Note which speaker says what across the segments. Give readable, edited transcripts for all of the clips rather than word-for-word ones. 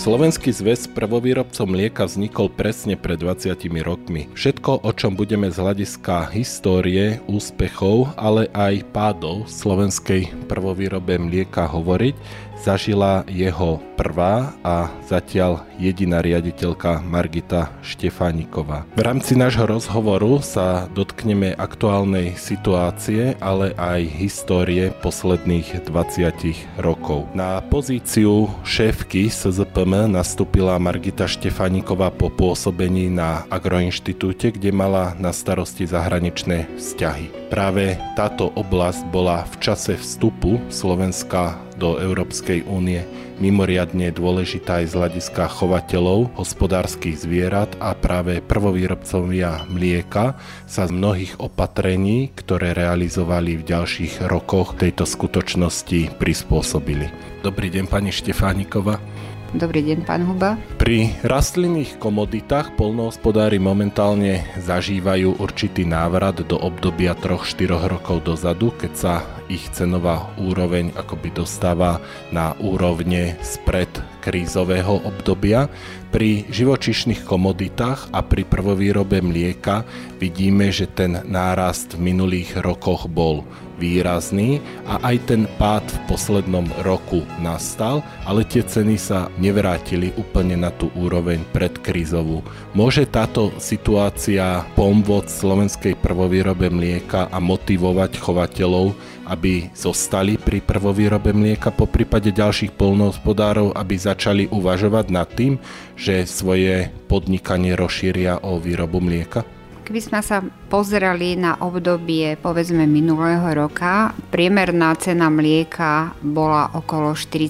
Speaker 1: Slovenský zväz prvovýrobcov mlieka vznikol presne pred 20 rokmi. Všetko, o čom budeme z hľadiska histórie, úspechov, ale aj pádov slovenskej prvovýrobe mlieka hovoriť, zažila jeho prvá a zatiaľ jediná riaditeľka Margita Štefániková. V rámci nášho rozhovoru sa dotkneme aktuálnej situácie, ale aj histórie posledných 20 rokov. Na pozíciu šéfky SZPM nastúpila Margita Štefániková po pôsobení na Agroinštitúte, kde mala na starosti zahraničné vzťahy. Práve táto oblasť bola v čase vstupu Slovenska do Európskej únie mimoriadne dôležitá aj z hľadiska chovateľov, hospodárskych zvierat a práve prvovýrobcovia mlieka sa z mnohých opatrení, ktoré realizovali v ďalších rokoch tejto skutočnosti prispôsobili. Dobrý deň, pani Štefániková.
Speaker 2: Dobrý deň, pán Huba.
Speaker 1: Pri rastlinných komoditách poľnohospodári momentálne zažívajú určitý návrat do obdobia 3-4 rokov dozadu, keď sa ich cenová úroveň akoby dostáva na úrovne spred krízového obdobia. Pri živočíšnych komoditách a pri prvovýrobe mlieka vidíme, že ten nárast v minulých rokoch bol výrazný a aj ten pád v poslednom roku nastal, ale tie ceny sa nevrátili úplne na tú úroveň predkrízovú. Môže táto situácia pomôcť slovenskej prvovýrobe mlieka a motivovať chovateľov, aby zostali pri prvovýrobe mlieka, poprípade ďalších poľnohospodárov, aby začali uvažovať nad tým, že svoje podnikanie rozšíria o výrobu mlieka?
Speaker 2: Keby sme sa pozerali na obdobie, povedzme, minulého roka, priemerná cena mlieka bola okolo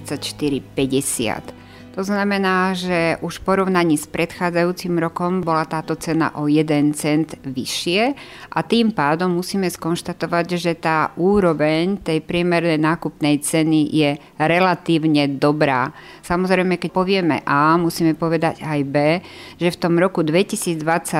Speaker 2: 44,50. To znamená, že už v porovnaní s predchádzajúcim rokom bola táto cena o 1 cent vyššie a tým pádom musíme skonštatovať, že tá úroveň tej priemernej nákupnej ceny je relatívne dobrá. Samozrejme, keď povieme A, musíme povedať aj B, že v tom roku 2022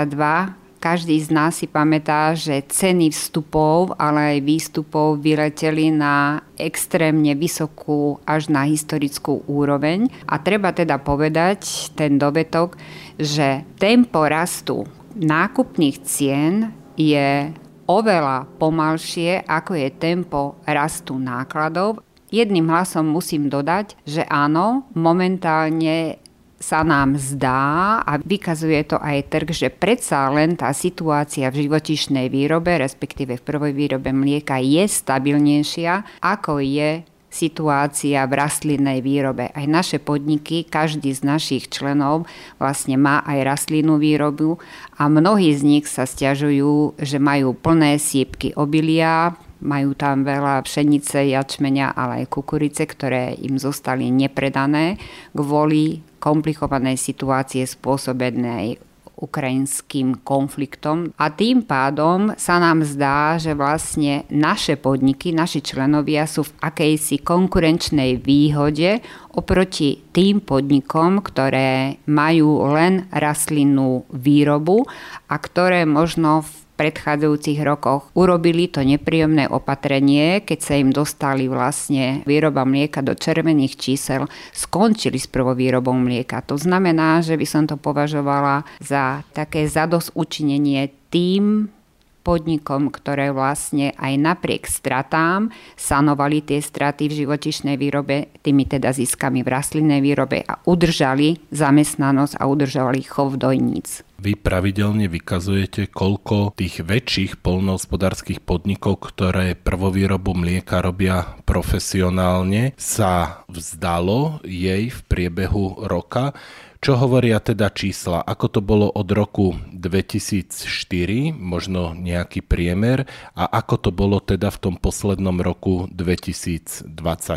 Speaker 2: každý z nás si pamätá, že ceny vstupov, ale aj výstupov vyleteli na extrémne vysokú až na historickú úroveň. A treba teda povedať ten dovetok, že tempo rastu nákupných cien je oveľa pomalšie, ako je tempo rastu nákladov. Jedným hlasom musím dodať, že áno, momentálne sa nám zdá a vykazuje to aj trh, že predsa len tá situácia v živočíšnej výrobe, respektíve v prvej výrobe mlieka je stabilnejšia, ako je situácia v rastlinnej výrobe. Aj naše podniky, každý z našich členov vlastne má aj rastlinnú výrobu a mnohí z nich sa sťažujú, že majú plné siepky obilia, majú tam veľa pšenice, jačmeňa, ale aj kukurice, ktoré im zostali nepredané kvôli komplikovanej situácie spôsobenej ukrajinským konfliktom. A tým pádom sa nám zdá, že vlastne naše podniky, naši členovia sú v akejsi konkurenčnej výhode oproti tým podnikom, ktoré majú len rastlinnú výrobu a ktoré možno v predchádzajúcich rokoch urobili to nepríjemné opatrenie, keď sa im dostali vlastne výroba mlieka do červených čísel, skončili s prvovýrobou mlieka. To znamená, že by som to považovala za také zadosťučinenie tým podnikom, ktoré vlastne aj napriek stratám sanovali tie straty v živočíšnej výrobe tými teda ziskami v rastlinnej výrobe a udržali zamestnanosť a udržali chov dojníc.
Speaker 1: Vy pravidelne vykazujete, koľko tých väčších poľnohospodárskych podnikov, ktoré prvovýrobu mlieka robia profesionálne, sa vzdalo jej v priebehu roka. Čo hovoria teda čísla? Ako to bolo od roku 2004, možno nejaký priemer, a ako to bolo teda v tom poslednom roku 2023?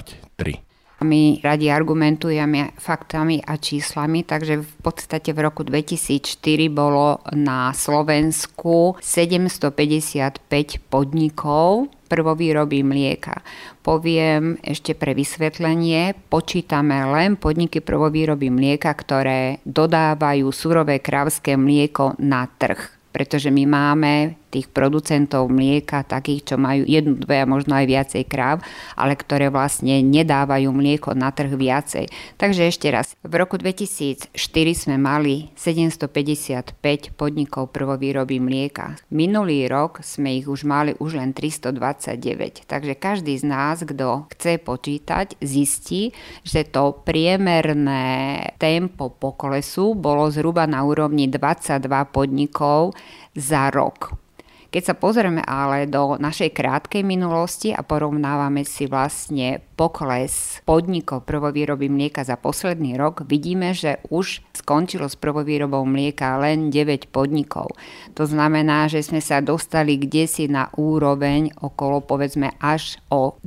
Speaker 2: My radi argumentujeme faktami a číslami, takže v podstate v roku 2004 bolo na Slovensku 755 podnikov prvovýroby mlieka. Poviem ešte pre vysvetlenie, počítame len podniky prvovýroby mlieka, ktoré dodávajú surové krávské mlieko na trh. Pretože my máme tých producentov mlieka, takých, čo majú 1, 2 a možno aj viacej kráv, ale ktoré vlastne nedávajú mlieko na trh viacej. Takže ešte raz, v roku 2004 sme mali 755 podnikov prvovýroby mlieka. Minulý rok sme ich už mali už len 329. Takže každý z nás, kto chce počítať, zistí, že to priemerné tempo poklesu bolo zhruba na úrovni 22 podnikov za rok. Keď sa pozrieme ale do našej krátkej minulosti a porovnávame si vlastne pokles podnikov prvovýroby mlieka za posledný rok, vidíme, že už skončilo s prvovýrobou mlieka len 9 podnikov. To znamená, že sme sa dostali kdesi na úroveň okolo povedzme až o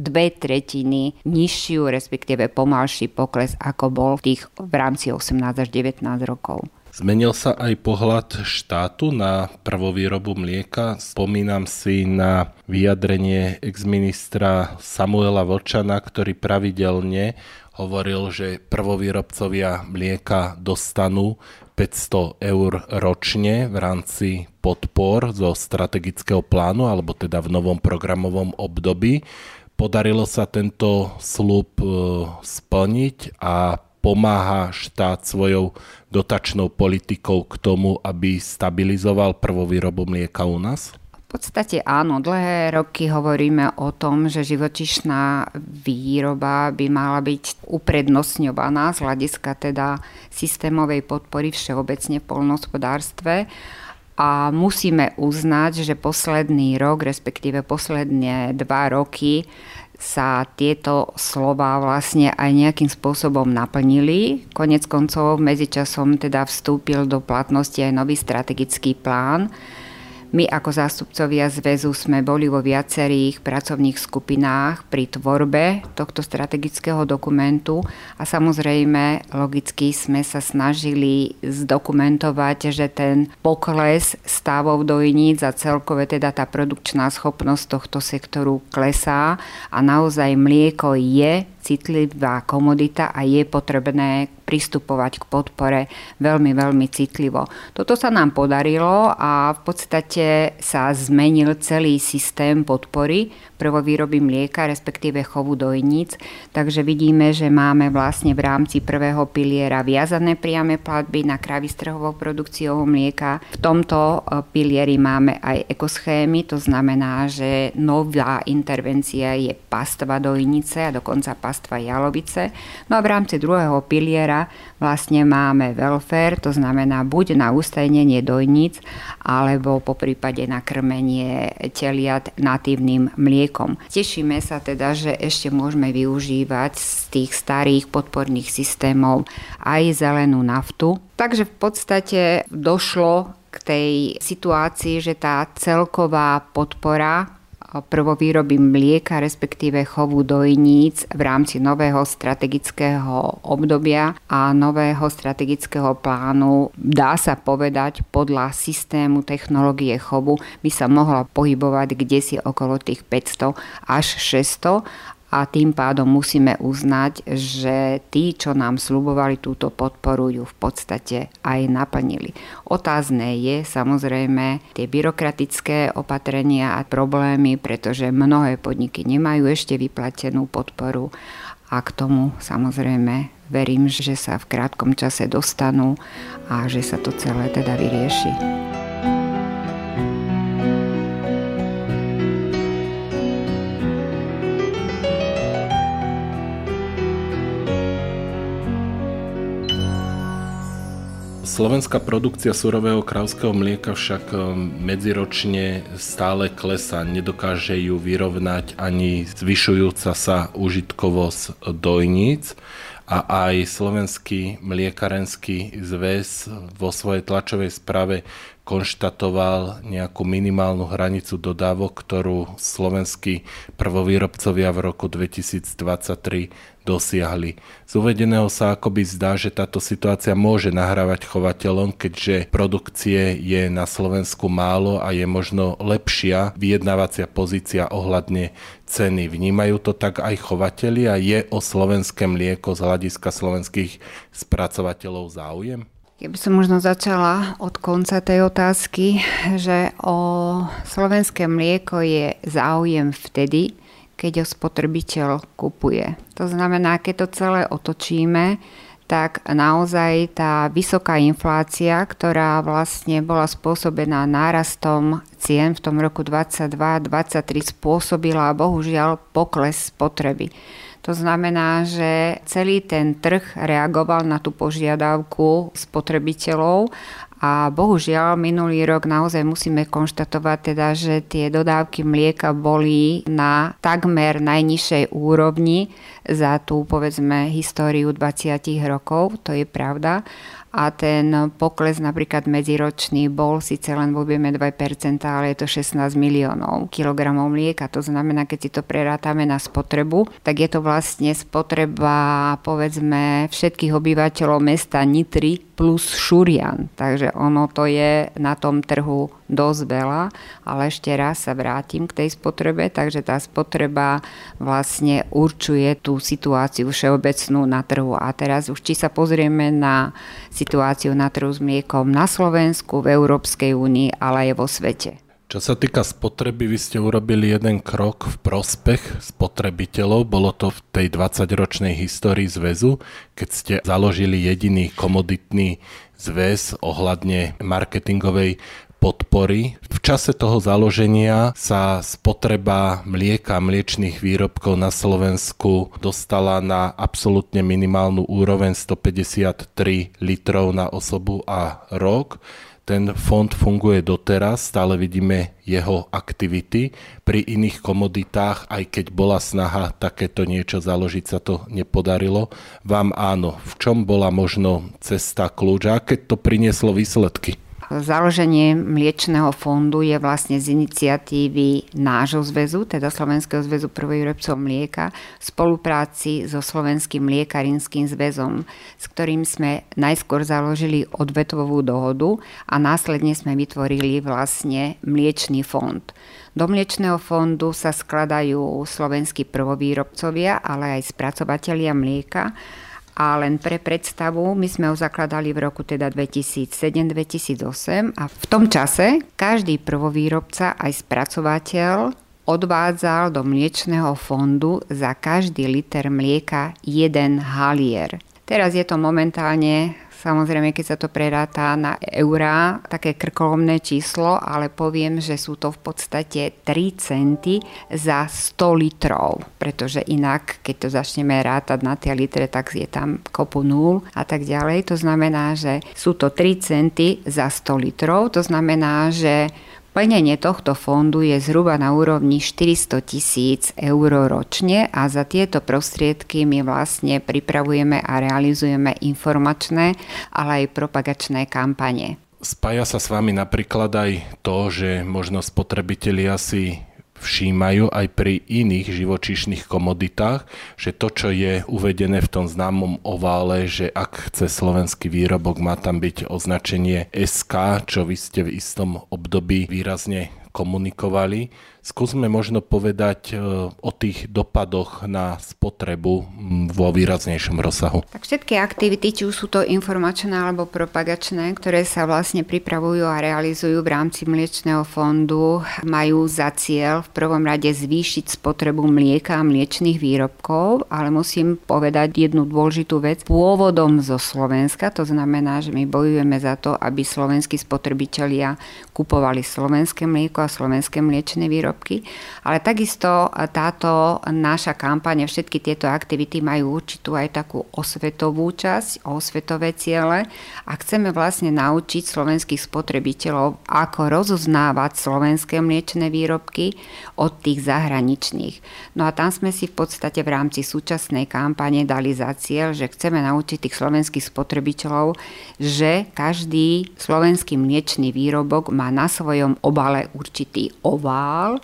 Speaker 2: 2/3 nižšiu, respektíve pomalší pokles, ako bol v rámci 18 až 19 rokov.
Speaker 1: Zmenil sa aj pohľad štátu na prvovýrobu mlieka. Spomínam si na vyjadrenie exministra Samuela Vlčana, ktorý pravidelne hovoril, že prvovýrobcovia mlieka dostanú 500 eur ročne v rámci podpor zo strategického plánu, alebo teda v novom programovom období. Podarilo sa tento sľub splniť a pomáha štát svojou dotačnou politikou k tomu, aby stabilizoval prvovýrobu mlieka u nás?
Speaker 2: V podstate áno, dlhé roky hovoríme o tom, že živočíšna výroba by mala byť uprednostňovaná z hľadiska teda systémovej podpory všeobecne v poľnohospodárstve. A musíme uznať, že posledný rok, respektíve posledné 2 roky sa tieto slová vlastne aj nejakým spôsobom naplnili. Konec koncov medzičasom teda vstúpil do platnosti aj nový strategický plán. My ako zástupcovia zväzu sme boli vo viacerých pracovných skupinách pri tvorbe tohto strategického dokumentu a samozrejme logicky sme sa snažili zdokumentovať, že ten pokles stavov dojníc a celkové teda tá produkčná schopnosť tohto sektoru klesá a naozaj mlieko je citlivá komodita a je potrebné pristupovať k podpore veľmi, veľmi citlivo. Toto sa nám podarilo a v podstate sa zmenil celý systém podpory prvovýroby mlieka, respektíve chovu dojníc. Takže vidíme, že máme vlastne v rámci prvého piliera viazané priame platby na kravy s trhovou produkciou mlieka. V tomto pilieri máme aj ekoschémy, to znamená, že nová intervencia je pastva dojnice a dokonca pastva jalovice. No a v rámci druhého piliera vlastne máme welfare, to znamená buď na ustajnenie dojníc, alebo po prípade na krmenie teliat natívnym mliekom. Tešíme sa teda, že ešte môžeme využívať z tých starých podporných systémov aj zelenú naftu. Takže v podstate došlo k tej situácii, že tá celková podpora prvovýroby mlieka, respektíve chovu dojníc v rámci nového strategického obdobia a nového strategického plánu, dá sa povedať, podľa systému technológie chovu by sa mohla pohybovať kdesi okolo tých 500 až 600 a tým pádom musíme uznať, že tí, čo nám sľubovali túto podporu, ju v podstate aj naplnili. Otázne je samozrejme tie byrokratické opatrenia a problémy, pretože mnohé podniky nemajú ešte vyplatenú podporu a k tomu samozrejme verím, že sa v krátkom čase dostanú a že sa to celé teda vyrieši.
Speaker 1: Slovenská produkcia surového kravského mlieka však medziročne stále klesá. Nedokáže ju vyrovnať ani zvyšujúca sa užitkovosť dojníc. A aj Slovenský mliekarenský zväz vo svojej tlačovej správe konštatoval nejakú minimálnu hranicu dodávok, ktorú slovenskí prvovýrobcovia v roku 2023 dosiahli. Z uvedeného sa akoby zdá, že táto situácia môže nahrávať chovateľom, keďže produkcie je na Slovensku málo a je možno lepšia vyjednávacia pozícia ohľadne ceny. Vnímajú to tak aj chovatelia? Je o slovenské mlieko z hľadiska slovenských spracovateľov záujem?
Speaker 2: Ja by som možno začala od konca tej otázky, že o slovenské mlieko je záujem vtedy, keď ho spotrebiteľ kupuje. To znamená, keď to celé otočíme, tak naozaj tá vysoká inflácia, ktorá vlastne bola spôsobená nárastom cien v tom roku 22-23 spôsobila bohužiaľ pokles spotreby. To znamená, že celý ten trh reagoval na tú požiadavku spotrebiteľov a bohužiaľ minulý rok naozaj musíme konštatovať teda, že tie dodávky mlieka boli na takmer najnižšej úrovni za tú povedzme históriu 20 rokov, to je pravda. A ten pokles napríklad medziročný bol síce len v objeme 2%, ale je to 16 miliónov kilogramov mlieka. To znamená, keď si to prerátame na spotrebu, tak je to vlastne spotreba povedzme všetkých obyvateľov mesta Nitry plus Šurian. Takže ono to je na tom trhu dosť veľa, ale ešte raz sa vrátim k tej spotrebe, takže tá spotreba vlastne určuje tú situáciu všeobecnú na trhu. A teraz už či sa pozrieme na situáciu na trhu s mliekom na Slovensku, v Európskej únii, ale aj vo svete.
Speaker 1: Čo sa týka spotreby, vy ste urobili jeden krok v prospech spotrebiteľov. Bolo to v tej 20-ročnej histórii zväzu, keď ste založili jediný komoditný zväz ohľadne marketingovej podpory. V čase toho založenia sa spotreba mlieka a mliečnych výrobkov na Slovensku dostala na absolútne minimálnu úroveň 153 litrov na osobu a rok. Ten fond funguje doteraz, stále vidíme jeho aktivity. Pri iných komoditách, aj keď bola snaha takéto niečo založiť, sa to nepodarilo. Vám áno. V čom bola možno cesta, kľúč a keď to prinieslo výsledky?
Speaker 2: Založenie mliečného fondu je vlastne z iniciatívy nášho zväzu, teda Slovenského zväzu prvovýrobcov mlieka, v spolupráci so Slovenským mliekarinským zväzom, s ktorým sme najskôr založili odvetvovú dohodu a následne sme vytvorili vlastne mliečný fond. Do mliečného fondu sa skladajú slovenskí prvovýrobcovia, ale aj spracovatelia mlieka. A len pre predstavu, my sme ho zakladali v roku teda 2007-2008 a v tom čase každý prvovýrobca aj spracovateľ odvádzal do mliečného fondu za každý liter mlieka 1 halier. Teraz je to momentálne, samozrejme, keď sa to preráta na eurá, také krkolomné číslo, ale poviem, že sú to v podstate 3 centy za 100 litrov, pretože inak, keď to začneme rátať na tie litre, tak je tam kopu nul a tak ďalej. To znamená, že sú to 3 centy za 100 litrov, to znamená, že plnenie tohto fondu je zhruba na úrovni 400 000 eur ročne a za tieto prostriedky my vlastne pripravujeme a realizujeme informačné, ale aj propagačné kampane.
Speaker 1: Spája sa s vami napríklad aj to, že možno spotrebitelia si všímajú aj pri iných živočíšnych komoditách, že to, čo je uvedené v tom známom ovále, že ak chce slovenský výrobok, má tam byť označenie SK, čo vy ste v istom období výrazne komunikovali. Skúsme možno povedať o tých dopadoch na spotrebu vo výraznejšom rozsahu.
Speaker 2: Tak všetky aktivity, či už sú to informačné alebo propagačné, ktoré sa vlastne pripravujú a realizujú v rámci mliečného fondu, majú za cieľ v prvom rade zvýšiť spotrebu mlieka a mliečnych výrobkov, ale musím povedať jednu dôležitú vec. Pôvodom zo Slovenska, to znamená, že my bojujeme za to, aby slovenskí spotrebitelia kupovali slovenské mlieko a slovenské mliečne výrobky. Ale takisto táto naša kampaň, všetky tieto aktivity majú určitú aj takú osvetovú časť, osvetové ciele a chceme vlastne naučiť slovenských spotrebiteľov, ako rozoznávať slovenské mliečne výrobky od tých zahraničných. No a tam sme si v podstate v rámci súčasnej kampane dali za cieľ, že chceme naučiť tých slovenských spotrebiteľov, že každý slovenský mliečny výrobok má na svojom obale určitý ovál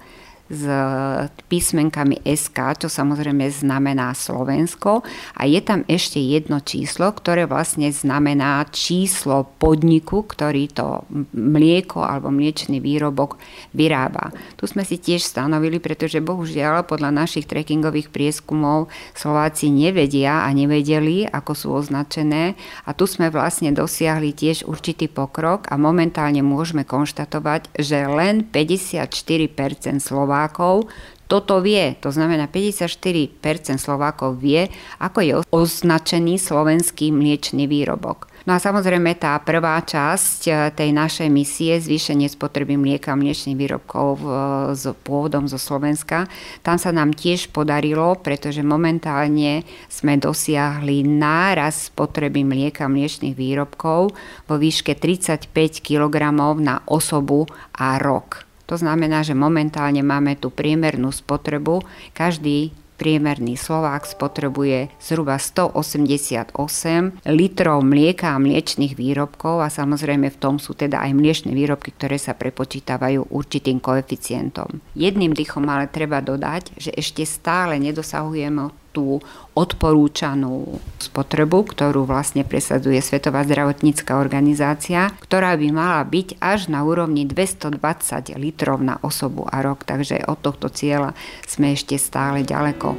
Speaker 2: s písmenkami SK, čo samozrejme znamená Slovensko. A je tam ešte jedno číslo, ktoré vlastne znamená číslo podniku, ktorý to mlieko alebo mliečny výrobok vyrába. Tu sme si tiež stanovili, pretože bohužiaľ podľa našich trackingových prieskumov Slováci nevedia a nevedeli, ako sú označené. A tu sme vlastne dosiahli tiež určitý pokrok a momentálne môžeme konštatovať, že len 54% Slovákov toto vie. To znamená, 54% Slovákov vie, ako je označený slovenský mliečny výrobok. No a samozrejme tá prvá časť tej našej misie, zvýšenie spotreby mlieka a mliečnych výrobkov s pôvodom zo Slovenska, tam sa nám tiež podarilo, pretože momentálne sme dosiahli nárast spotreby mlieka a mliečnych výrobkov vo výške 35 kg na osobu a rok. To znamená, že momentálne máme tú priemernú spotrebu. Každý priemerný Slovák spotrebuje zhruba 188 litrov mlieka a mliečnych výrobkov a samozrejme v tom sú teda aj mliečne výrobky, ktoré sa prepočítavajú určitým koeficientom. Jedným dýchom ale treba dodať, že ešte stále nedosahujeme tú odporúčanú spotrebu, ktorú vlastne presadzuje Svetová zdravotnícka organizácia, ktorá by mala byť až na úrovni 220 litrov na osobu a rok. Takže od tohto cieľa sme ešte stále ďaleko.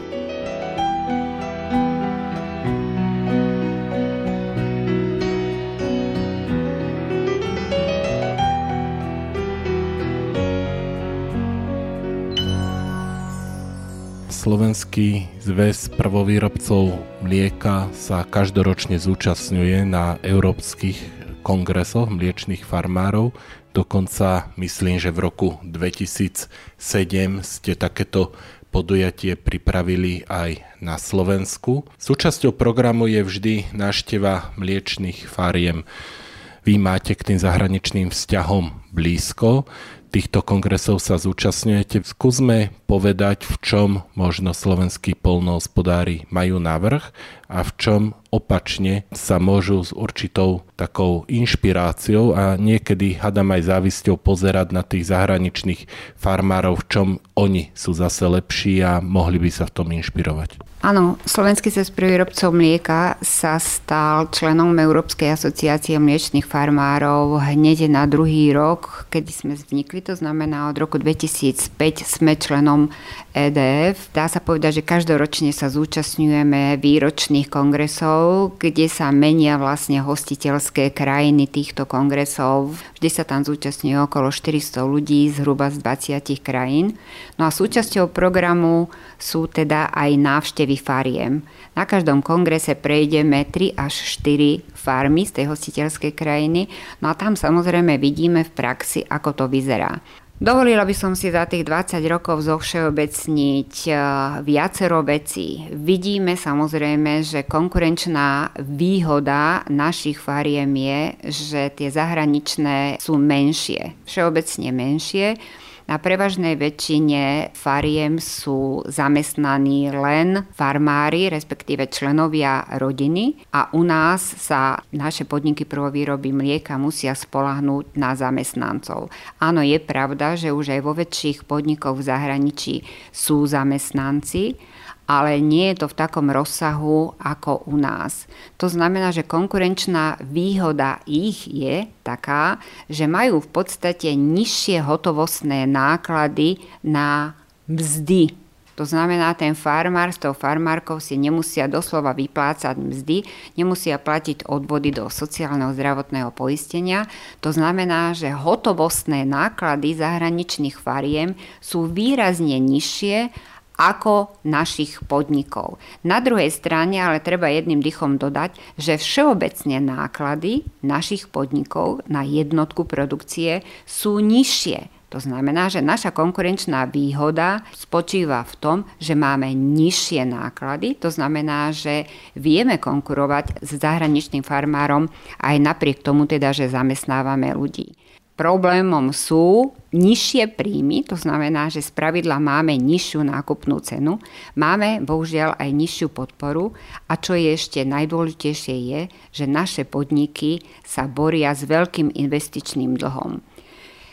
Speaker 1: Slovenský zväz prvovýrobcov mlieka sa každoročne zúčastňuje na európskych kongresoch mliečnych farmárov. Dokonca myslím, že v roku 2007 ste takéto podujatie pripravili aj na Slovensku. Súčasťou programu je vždy návšteva mliečnych fariem. Vy máte k tým zahraničným vzťahom blízko. Týchto kongresov sa zúčastňujete. Skúsme povedať, v čom možno slovenskí poľnohospodári majú navrch a v čom opačne sa môžu s určitou takou inšpiráciou a niekedy hádam aj závisťou pozerať na tých zahraničných farmárov, v čom oni sú zase lepší a mohli by sa v tom inšpirovať.
Speaker 2: Áno, Slovenský zväz prvovýrobcov mlieka sa stal členom Európskej asociácie mliečnych farmárov hneď na druhý rok, kedy sme vznikli, to znamená od roku 2005 sme členom EDF. Dá sa povedať, že každoročne sa zúčastňujeme výročných kongresov, kde sa menia vlastne hostiteľské krajiny týchto kongresov. Vždy sa tam zúčastňuje okolo 400 ľudí zhruba z 20 krajín. No a súčasťou programu sú teda aj návštevy fariem. Na každom kongrese prejdeme 3 až 4 farmy z tej hostiteľskej krajiny, no a tam samozrejme vidíme v praxi, ako to vyzerá. Dovolila by som si za tých 20 rokov zovšeobecniť viacero vecí. Vidíme samozrejme, že konkurenčná výhoda našich fariem je, že tie zahraničné sú menšie, všeobecne menšie. Na prevažnej väčšine fariem sú zamestnaní len farmári, respektíve členovia rodiny a u nás sa naše podniky prvovýroby mlieka musia spoľahnúť na zamestnancov. Áno, je pravda, že už aj vo väčších podnikoch v zahraničí sú zamestnanci, ale nie je to v takom rozsahu ako u nás. To znamená, že konkurenčná výhoda ich je taká, že majú v podstate nižšie hotovostné náklady na mzdy. To znamená, ten farmár s tou farmárkou si nemusia doslova vyplácať mzdy, nemusia platiť odvody do sociálneho zdravotného poistenia. To znamená, že hotovostné náklady zahraničných fariem sú výrazne nižšie ako našich podnikov. Na druhej strane ale treba jedným dychom dodať, že všeobecne náklady našich podnikov na jednotku produkcie sú nižšie. To znamená, že naša konkurenčná výhoda spočíva v tom, že máme nižšie náklady. To znamená, že vieme konkurovať s zahraničným farmárom aj napriek tomu teda, že zamestnávame ľudí. Problémom sú nižšie príjmy, to znamená, že spravidla máme nižšiu nákupnú cenu, máme bohužiaľ aj nižšiu podporu a čo je ešte najdôležitejšie je, že naše podniky sa boria s veľkým investičným dlhom.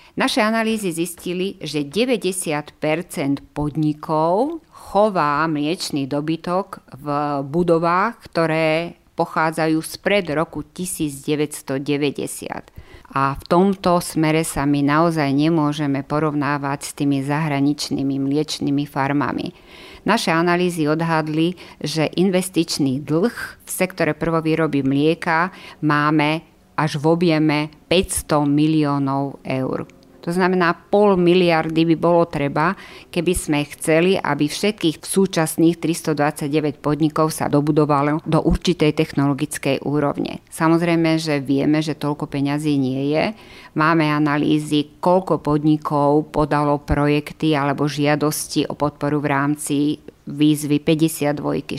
Speaker 2: Naše analýzy zistili, že 90% podnikov chová mliečny dobytok v budovách, ktoré pochádzajú spred roku 1990. A v tomto smere sa my naozaj nemôžeme porovnávať s tými zahraničnými mliečnymi farmami. Naše analýzy odhadli, že investičný dlh v sektore prvovýroby mlieka máme až v objeme 500 miliónov eur. To znamená, 0,5 miliardy by bolo treba, keby sme chceli, aby všetkých súčasných 329 podnikov sa dobudovalo do určitej technologickej úrovne. Samozrejme, že vieme, že toľko peňazí nie je. Máme analýzy, koľko podnikov podalo projekty alebo žiadosti o podporu v rámci výzvy 52,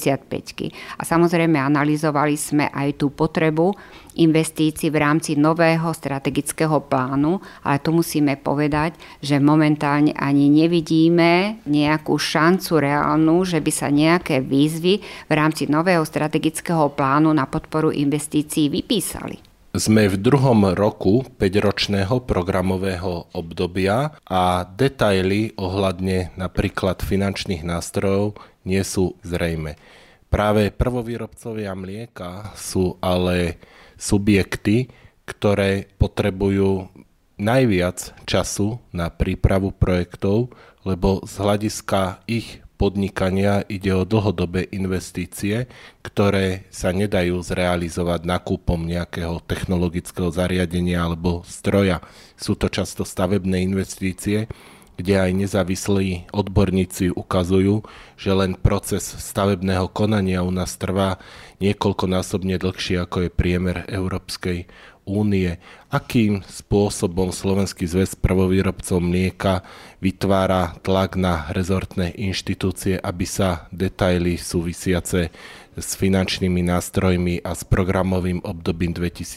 Speaker 2: 65. A samozrejme analyzovali sme aj tú potrebu investícií v rámci nového strategického plánu, ale tu musíme povedať, že momentálne ani nevidíme nejakú šancu reálnu, že by sa nejaké výzvy v rámci nového strategického plánu na podporu investícií vypísali.
Speaker 1: Sme v druhom roku 5-ročného programového obdobia a detaily ohľadne napríklad finančných nástrojov nie sú zrejme. Práve prvovýrobcovia mlieka sú ale subjekty, ktoré potrebujú najviac času na prípravu projektov, lebo z hľadiska ich podnikania ide o dlhodobé investície, ktoré sa nedajú zrealizovať nákupom nejakého technologického zariadenia alebo stroja. Sú to často stavebné investície, kde aj nezávislí odborníci ukazujú, že len proces stavebného konania u nás trvá niekoľkonásobne dlhšie, ako je priemer Európskej únie. Akým spôsobom Slovenský zväz prvovýrobcov mlieka vytvára tlak na rezortné inštitúcie, aby sa detaily súvisiace s finančnými nástrojmi a s programovým obdobím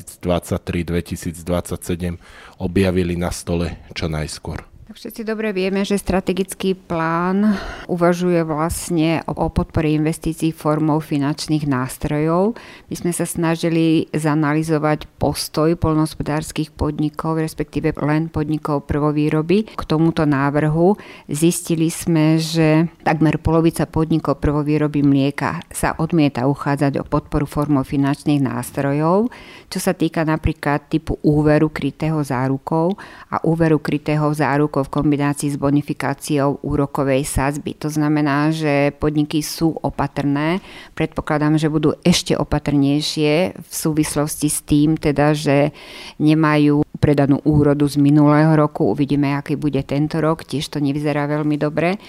Speaker 1: 2023-2027 objavili na stole čo najskôr?
Speaker 2: Všetci dobre vieme, že strategický plán uvažuje vlastne o podpore investícií formou finančných nástrojov. My sme sa snažili zanalyzovať postoj poľnohospodárskych podnikov, respektíve len podnikov prvovýroby k tomuto návrhu. Zistili sme, že takmer polovica podnikov prvovýroby mlieka sa odmieta uchádzať o podporu formou finančných nástrojov, čo sa týka napríklad typu úveru krytého zárukou a úveru krytého zárukou v kombinácii s bonifikáciou úrokovej sadzby. To znamená, že podniky sú opatrné. Predpokladám, že budú ešte opatrnejšie v súvislosti s tým, teda, že nemajú predanú úrodu z minulého roku. Uvidíme, aký bude tento rok. Tiež to nevyzerá veľmi dobre.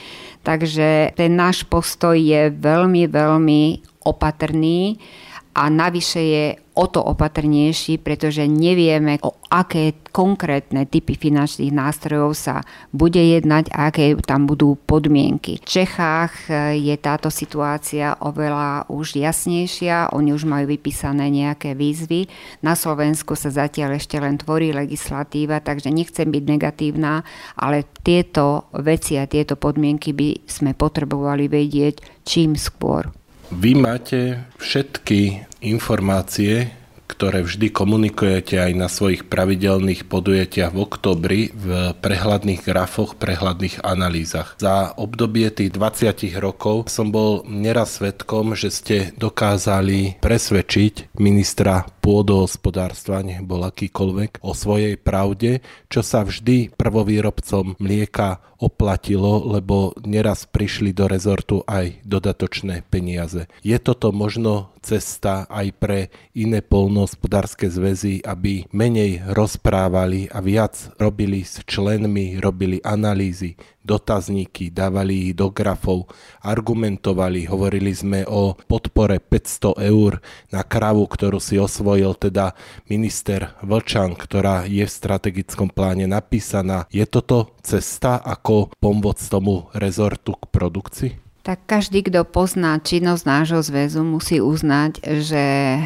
Speaker 2: Takže ten náš postoj je veľmi, veľmi opatrný a navyše je o to opatrnejší, pretože nevieme, o aké konkrétne typy finančných nástrojov sa bude jednať a aké tam budú podmienky. V Čechách je táto situácia oveľa už jasnejšia, oni už majú vypísané nejaké výzvy. Na Slovensku sa zatiaľ ešte len tvorí legislatíva, takže nechcem byť negatívna, ale tieto veci a tieto podmienky by sme potrebovali vedieť čím skôr.
Speaker 1: Vy máte všetky informácie, ktoré vždy komunikujete aj na svojich pravidelných podujatiach v októbri v prehľadných grafoch, prehľadných analýzach. Za obdobie tých 20 rokov som bol neraz svedkom, že ste dokázali presvedčiť ministra pôdohospodárstva, nech bol akýkoľvek, o svojej pravde, čo sa vždy prvovýrobcom mlieka oplatilo, lebo neraz prišli do rezortu aj dodatočné peniaze. Je toto možno cesta aj pre iné poľnohospodárske zväzy, aby menej rozprávali a viac robili s členmi, robili analýzy, dotazníky, dávali ich do grafov, argumentovali, hovorili sme o podpore 500 eur na kravu, ktorú si osvojil teda minister Vlčan, ktorá je v strategickom pláne napísaná. Je toto cesta, ako pomôcť tomu rezortu k produkcii?
Speaker 2: Tak každý, kto pozná činnosť nášho zväzu, musí uznať, že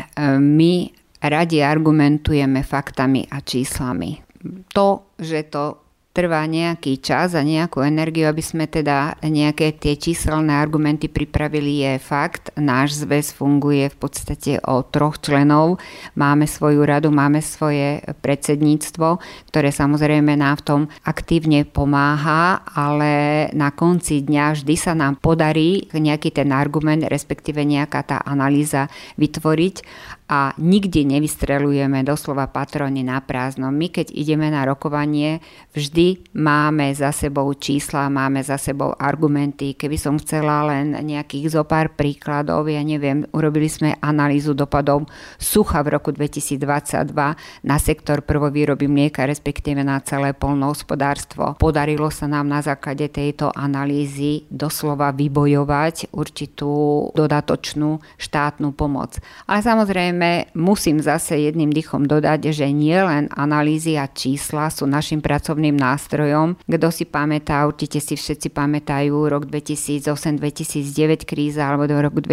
Speaker 2: my radi argumentujeme faktami a číslami. To, že to trvá nejaký čas a nejakú energiu, aby sme teda nejaké tie číselné argumenty pripravili, je fakt. Náš zväz funguje v podstate o 3 členov. Máme svoju radu, máme svoje predsedníctvo, ktoré samozrejme nám v tom aktívne pomáha, ale na konci dňa vždy sa nám podarí nejaký ten argument, respektíve nejaká tá analýza vytvoriť a nikdy nevystrelujeme doslova patróny na prázdno. My keď ideme na rokovanie, vždy máme za sebou čísla, máme za sebou argumenty. Keby som chcela len nejakých zopár príkladov, ja neviem, urobili sme analýzu dopadov sucha v roku 2022 na sektor prvovýroby mlieka, respektíve na celé poľnohospodárstvo. Podarilo sa nám na základe tejto analýzy doslova vybojovať určitú dodatočnú štátnu pomoc. Ale samozrejme musím zase jedným dychom dodať, že nie len analýzy a čísla sú našim pracovným nástrojom. Kto si pamätá, určite si všetci pamätajú rok 2008-2009 kríza alebo do roku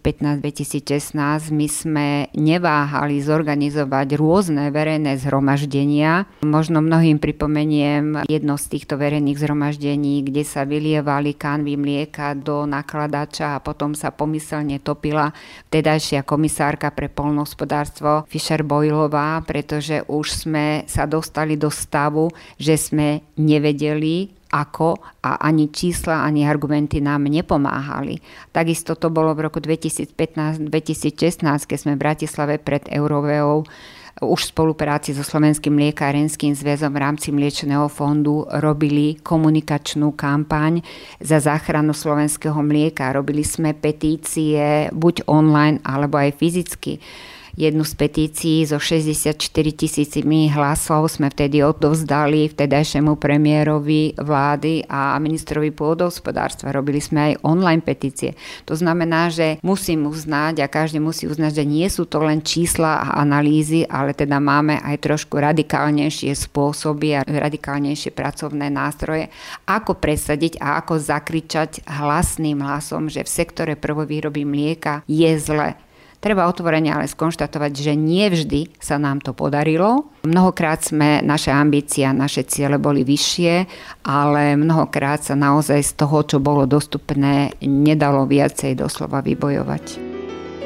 Speaker 2: 2015-2016. My sme neváhali zorganizovať rôzne verejné zhromaždenia. Možno mnohým pripomeniem jedno z týchto verejných zhromaždení, kde sa vylievali kanvy mlieka do nakladača a potom sa pomyselne topila vtedajšia komisárka pre poľnohospodárstvo Fischer-Boylová, pretože už sme sa dostali do stavu, že sme nevedeli, ako a ani čísla, ani argumenty nám nepomáhali. Takisto to bolo v roku 2015-2016, keď sme v Bratislave pred Euroveou už v spolupráci so Slovenským mliekárenským zväzom v rámci Mliečneho fondu robili komunikačnú kampaň za záchranu slovenského mlieka. Robili sme petície buď online alebo aj fyzicky. Jednu z petícií zo 64 000 hlasov sme vtedy odovzdali vtedajšiemu premiérovi vlády a ministrovi pôdohospodárstva. Robili sme aj online petície. To znamená, že musím uznať a každý musí uznať, že nie sú to len čísla a analýzy, ale teda máme aj trošku radikálnejšie spôsoby a radikálnejšie pracovné nástroje, ako presadiť a ako zakričať hlasným hlasom, že v sektore prvovýroby mlieka je zle. Treba otvorene ale skonštatovať, že nie vždy sa nám to podarilo. Mnohokrát naše ambície a naše ciele boli vyššie, ale mnohokrát sa naozaj z toho, čo bolo dostupné, nedalo viacej doslova vybojovať.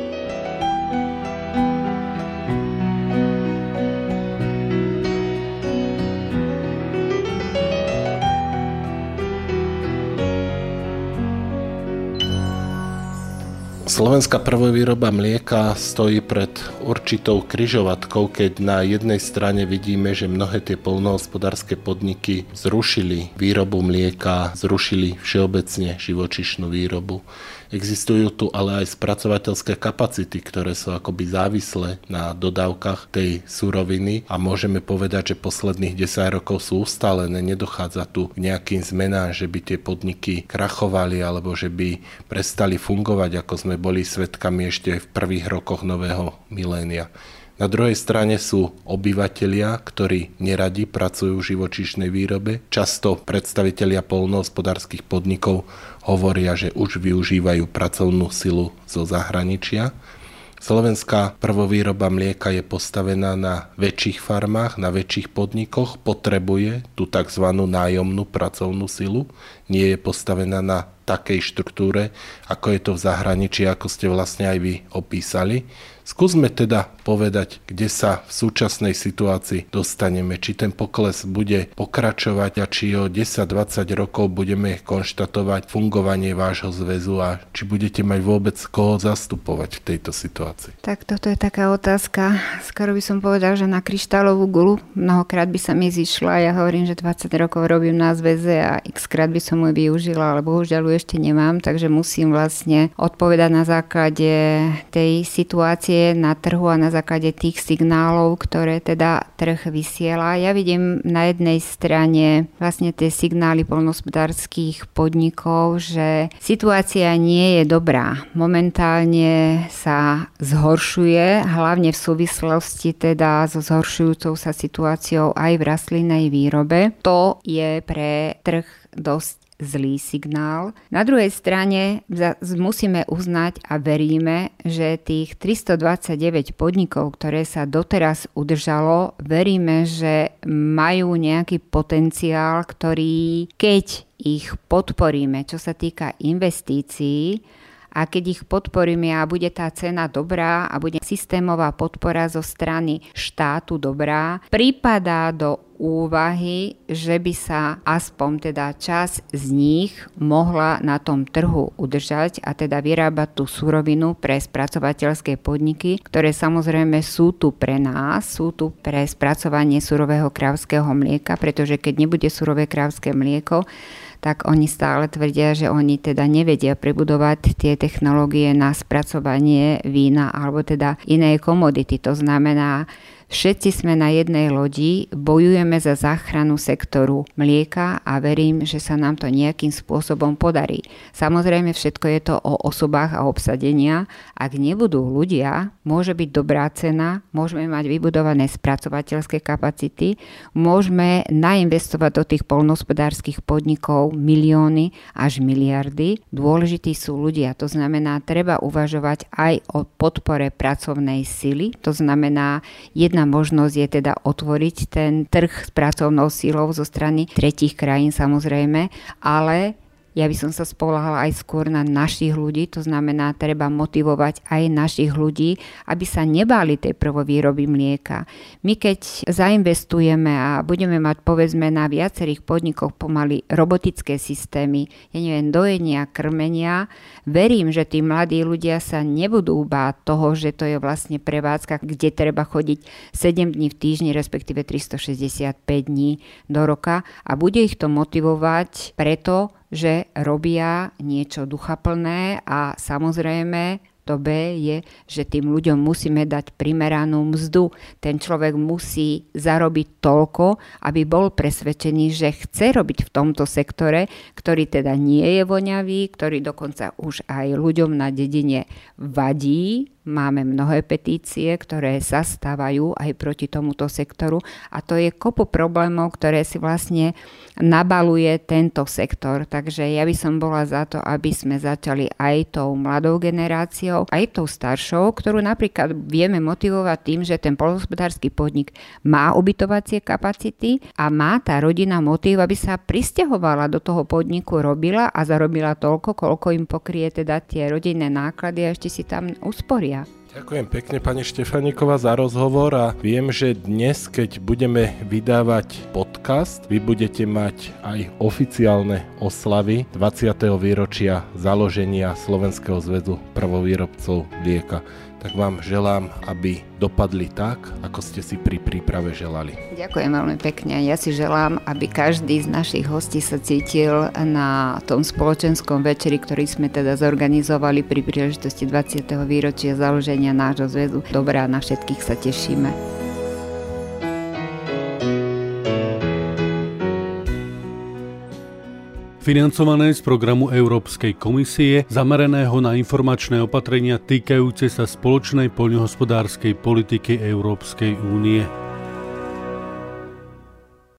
Speaker 1: Slovenská prvovýroba mlieka stojí pred určitou križovatkou, keď na jednej strane vidíme, že mnohé tie poľnohospodárske podniky zrušili výrobu mlieka, zrušili všeobecne živočíšnu výrobu. Existujú tu ale aj spracovateľské kapacity, ktoré sú akoby závislé na dodávkach tej suroviny a môžeme povedať, že posledných 10 rokov sú ustálené, nedochádza tu k nejakým zmenám, že by tie podniky krachovali alebo že by prestali fungovať, ako sme boli svedkami ešte v prvých rokoch nového milénia. Na druhej strane sú obyvatelia, ktorí neradi pracujú v živočíšnej výrobe. Často predstavitelia poľnohospodárskych podnikov hovoria, že už využívajú pracovnú silu zo zahraničia. Slovenská prvovýroba mlieka je postavená na väčších farmách, na väčších podnikoch, potrebuje tú tzv. Nájomnú pracovnú silu, nie je postavená na takej štruktúre, ako je to v zahraničí, ako ste vlastne aj vy opísali. Skúsme teda povedať, kde sa v súčasnej situácii dostaneme, či ten pokles bude pokračovať a či o 10-20 rokov budeme konštatovať fungovanie vášho zväzu a či budete mať vôbec koho zastupovať v tejto situácii.
Speaker 2: Tak toto je taká otázka, skoro by som povedal, že na kryštálovú gulu. Mnohokrát by sa mi zišla, ja hovorím, že 20 rokov robím na zväze a x-krát by som ju využila, ale bohužiaľ ju ešte nemám, takže musím vlastne odpovedať na základe tej situácie na trhu a na základe tých signálov, ktoré teda trh vysiela. Ja vidím na jednej strane vlastne tie signály poľnohospodárskych podnikov, že situácia nie je dobrá. Momentálne sa zhoršuje, hlavne v súvislosti teda so zhoršujúcou sa situáciou aj v rastlinnej výrobe. To je pre trh dosť zlý signál. Na druhej strane musíme uznať a veríme, že tých 329 podnikov, ktoré sa doteraz udržalo, veríme, že majú nejaký potenciál, ktorý keď ich podporíme, čo sa týka investícií, a keď ich podporíme a bude tá cena dobrá a bude systémová podpora zo strany štátu dobrá, prípadá do úvahy, že by sa aspoň teda časť z nich mohla na tom trhu udržať a teda vyrábať tú surovinu pre spracovateľské podniky, ktoré samozrejme sú tu pre nás, sú tu pre spracovanie surového krávskeho mlieka, pretože keď nebude surové krávské mlieko, tak oni stále tvrdia, že oni teda nevedia prebudovať tie technológie na spracovanie vína alebo teda inej komodity. To znamená, všetci sme na jednej lodi, bojujeme za záchranu sektoru mlieka a verím, že sa nám to nejakým spôsobom podarí. Samozrejme, všetko je to o osobách a obsadenia. Ak nebudú ľudia, môže byť dobrá cena, môžeme mať vybudované spracovateľské kapacity, môžeme nainvestovať do tých poľnohospodárskych podnikov milióny až miliardy. Dôležití sú ľudia, to znamená, treba uvažovať aj o podpore pracovnej sily, to znamená, jedna možnosť je teda otvoriť ten trh s pracovnou silou zo strany tretích krajín samozrejme, ale ja by som sa spoľahala aj skôr na našich ľudí, to znamená, treba motivovať aj našich ľudí, aby sa nebáli tej prvovýroby mlieka. My keď zainvestujeme a budeme mať povedzme na viacerých podnikoch pomaly robotické systémy, dojenia, krmenia, verím, že tí mladí ľudia sa nebudú báť toho, že to je vlastne prevádzka, kde treba chodiť 7 dní v týždni, respektíve 365 dní do roka a bude ich to motivovať preto, že robia niečo duchaplné a samozrejme to B je, že tým ľuďom musíme dať primeranú mzdu. Ten človek musí zarobiť toľko, aby bol presvedčený, že chce robiť v tomto sektore, ktorý teda nie je voňavý, ktorý dokonca už aj ľuďom na dedine vadí. Máme mnohé petície, ktoré zastávajú aj proti tomuto sektoru a to je kopu problémov, ktoré si vlastne nabaluje tento sektor. Takže ja by som bola za to, aby sme začali aj tou mladou generáciou, aj tou staršou, ktorú napríklad vieme motivovať tým, že ten poľnohospodársky podnik má ubytovacie kapacity a má tá rodina motiv, aby sa prisťahovala do toho podniku, robila a zarobila toľko, koľko im pokrie teda tie rodinné náklady a ešte si tam usporia.
Speaker 1: Ďakujem pekne pani Štefániková za rozhovor a viem, že dnes, keď budeme vydávať podcast, vy budete mať aj oficiálne oslavy 20. výročia založenia Slovenského zväzu prvovýrobcov mlieka. Tak vám želám, aby dopadli tak, ako ste si pri príprave želali. Ďakujem veľmi pekne. Ja si želám, aby každý z našich hostí sa cítil na tom spoločenskom večeri, ktorý sme teda zorganizovali pri príležitosti 20. výročia založenia nášho zväzu. Dobrá, na všetkých sa tešíme.
Speaker 3: Financované z programu Európskej komisie zameraného na informačné opatrenia týkajúce sa spoločnej poľnohospodárskej politiky Európskej únie.